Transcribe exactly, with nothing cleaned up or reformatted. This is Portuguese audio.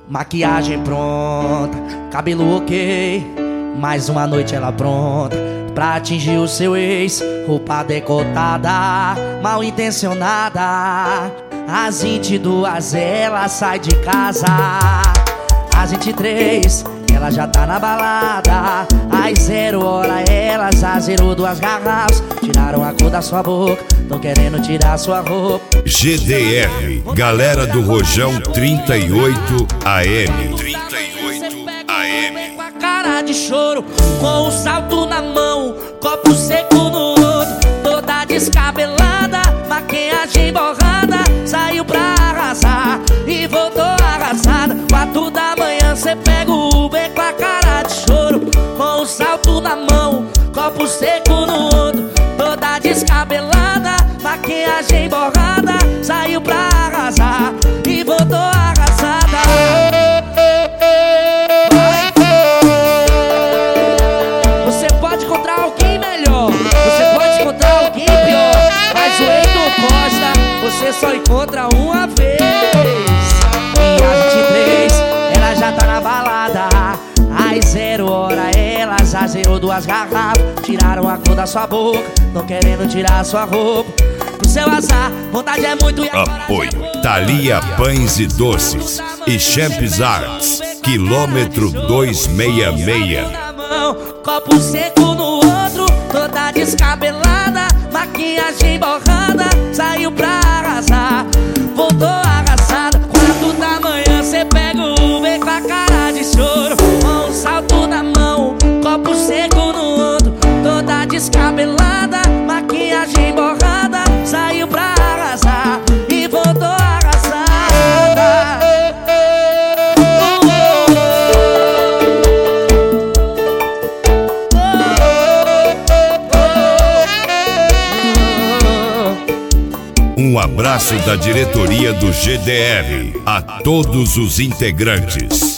Maquiagem pronta, cabelo ok. Mais uma noite ela pronta pra atingir o seu ex. Roupa decotada, mal intencionada. Às vinte e duas ela sai de casa. Às vinte e três ela já tá na balada. Às zero hora ela já zerou duas garrafas. Tiraram a cor da sua boca, tão querendo tirar sua roupa. G D R, galera do Rojão trinta e oito A M. trinta e oito A M. Com a cara de choro, com o salto na mão, copo seco no outro, toda descabelada, maquiagem borrada, saiu pra arrasar e voltou arrasada. Quatro da manhã cê pega o Uber com a cara de choro, com o salto na mão, copo seco no outro, toda descabelada, maquiagem borrada, saiu pra arrasar e voltou arrasada. Você pode encontrar alguém melhor, você pode encontrar alguém pior, mas o Heitor Costa você só encontra uma vez. E às vinte e três ela já tá na balada. Às zero hora ela já zerou duas garrafas. Tiraram a cor da sua boca, tão querendo tirar sua roupa. Pro seu azar, vontade é muito e apoio Thalia Pães e Doces e Champs Arts, quilômetro duzentos e sessenta e seis. Copo seco no outro, toda descabelada, maquiagem borrada, saiu pra arrasar, voltou arrasada. Quatro da manhã cê pega o Uber com a cara de choro, com um salto na mão, copo seco no outro, toda descabelada, maquiagem borrada, saiu pra arrasar e voltou arrasada. Um abraço da diretoria do G D R a todos os integrantes.